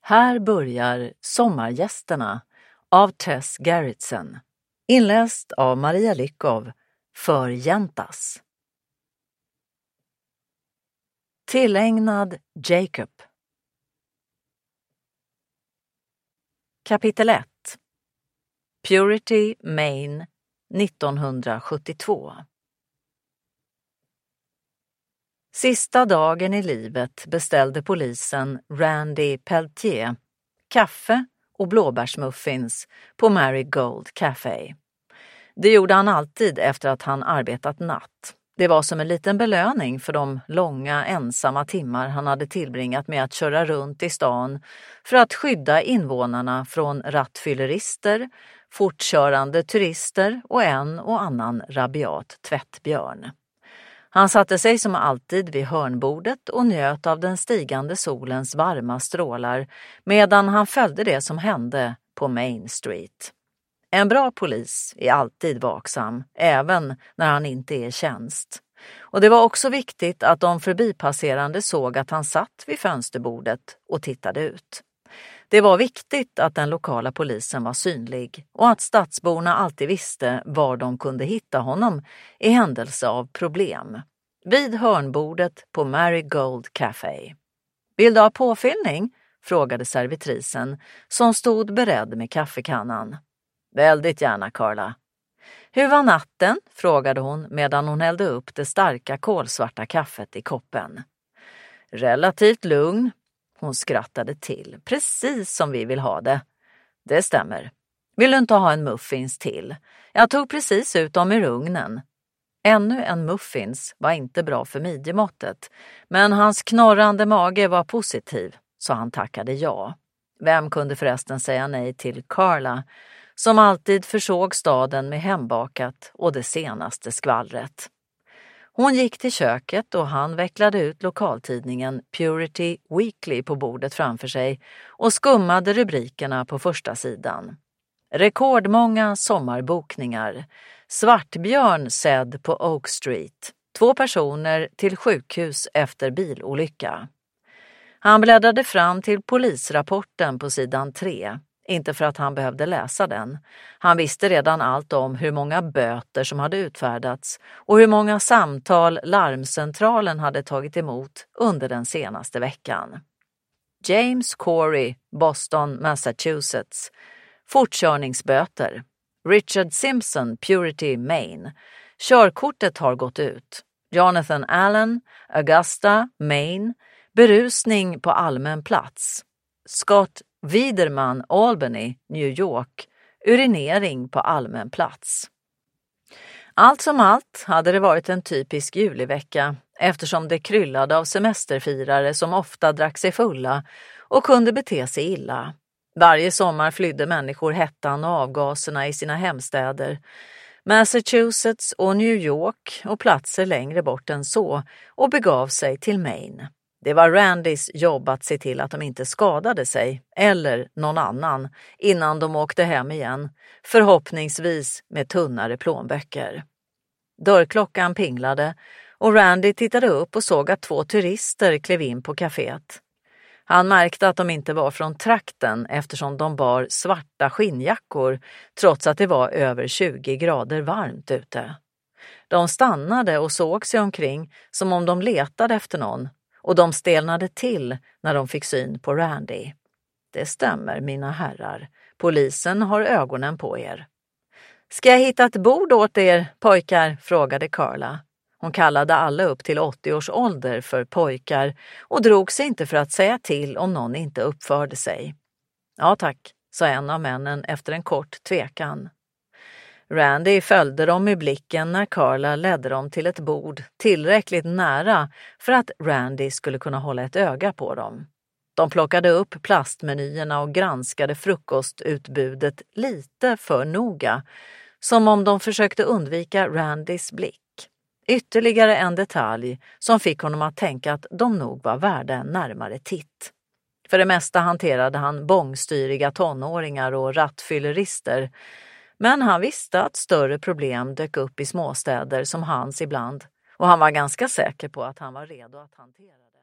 Här börjar Sommargästerna av Tess Gerritsen. Inläst av Maria Lyckov för Jäntas. Tillägnad Jacob. Kapitel 1. Purity, Maine, 1972. Sista dagen i livet beställde polisen Randy Peltier kaffe och blåbärsmuffins på Marigold Café. Det gjorde han alltid efter att han arbetat natt. Det var som en liten belöning för de långa ensamma timmar han hade tillbringat med att köra runt i stan för att skydda invånarna från rattfyllerister, fortkörande turister och en och annan rabiat tvättbjörn. Han satte sig som alltid vid hörnbordet och njöt av den stigande solens varma strålar medan han följde det som hände på Main Street. En bra polis är alltid vaksam, även när han inte är i tjänst. Och det var också viktigt att de förbipasserande såg att han satt vid fönsterbordet och tittade ut. Det var viktigt att den lokala polisen var synlig och att stadsborna alltid visste var de kunde hitta honom i händelse av problem. Vid hörnbordet på Marigold Café. Vill du ha påfyllning? Frågade servitrisen som stod beredd med kaffekannan. Väldigt gärna, Carla. Hur var natten? Frågade hon medan hon hällde upp det starka kolsvarta kaffet i koppen. Relativt lugn. Hon skrattade till, precis som vi vill ha det. Det stämmer. Vill du inte ha en muffins till? Jag tog precis ut dem ur ugnen. Ännu en muffins var inte bra för midjemåttet, men hans knorrande mage var positiv, så han tackade ja. Vem kunde förresten säga nej till Carla, som alltid försåg staden med hembakat och det senaste skvallret. Hon gick till köket och han vecklade ut lokaltidningen Purity Weekly på bordet framför sig och skummade rubrikerna på första sidan. Rekordmånga sommarbokningar. Svartbjörn sedd på Oak Street. 2 personer till sjukhus efter bilolycka. Han bläddrade fram till polisrapporten på sidan 3. Inte för att han behövde läsa den. Han visste redan allt om hur många böter som hade utfärdats och hur många samtal larmcentralen hade tagit emot under den senaste veckan. James Corey, Boston, Massachusetts. Fortkörningsböter. Richard Simpson, Purity, Maine. Körkortet har gått ut. Jonathan Allen, Augusta, Maine. Berusning på allmän plats. Scott Widerman, Albany, New York. Urinering på allmän plats. Allt som allt hade det varit en typisk julivecka eftersom det kryllade av semesterfirare som ofta drack sig fulla och kunde bete sig illa. Varje sommar flydde människor hettan och avgaserna i sina hemstäder, Massachusetts och New York och platser längre bort än så och begav sig till Maine. Det var Randys jobb att se till att de inte skadade sig eller någon annan innan de åkte hem igen, förhoppningsvis med tunnare plånböcker. Dörrklockan pinglade och Randy tittade upp och såg att 2 turister klev in på kaféet. Han märkte att de inte var från trakten eftersom de bar svarta skinnjackor trots att det var över 20 grader varmt ute. De stannade och såg sig omkring som om de letade efter någon. Och de stelnade till när de fick syn på Randy. Det stämmer, mina herrar. Polisen har ögonen på er. Ska jag hitta ett bord åt er, pojkar? Frågade Carla. Hon kallade alla upp till 80 års ålder för pojkar och drog sig inte för att säga till om någon inte uppförde sig. Ja tack, sa en av männen efter en kort tvekan. Randy följde dem i blicken när Carla ledde dem till ett bord tillräckligt nära för att Randy skulle kunna hålla ett öga på dem. De plockade upp plastmenyerna och granskade frukostutbudet lite för noga, som om de försökte undvika Randys blick. Ytterligare en detalj som fick honom att tänka att de nog var värda en närmare titt. För det mesta hanterade han bångstyriga tonåringar och rattfyllerister, men han visste att större problem dök upp i småstäder som hans ibland och han var ganska säker på att han var redo att hantera det.